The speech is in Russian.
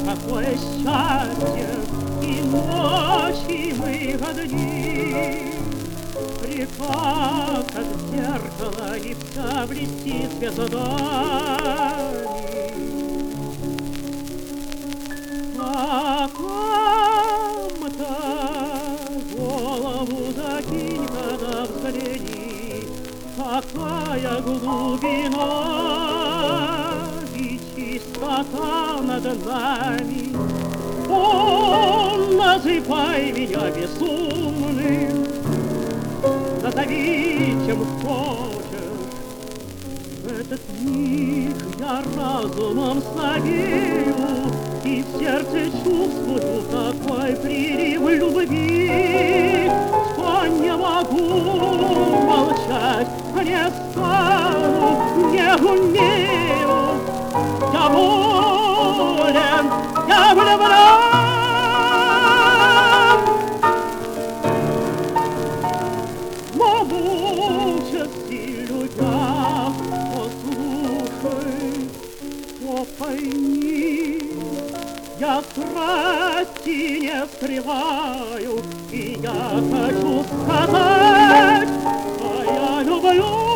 какое счастье, и ночи мы одни. Река, как зеркало, и вся блестит звездами. А кому-то голову закинь, когда взгляни, какая глубина и чистота над нами. О, называй меня безумным, назови, чем хочешь. В этот миг я разумом слабею, и в сердце чувствую такой прилив любви, что не могу молчать, не стану, не умею. Я болен, я влюблен. Но в участи любя, послушай, что пойми, я страсти не скрываю, и я хочу сказать, что я люблю.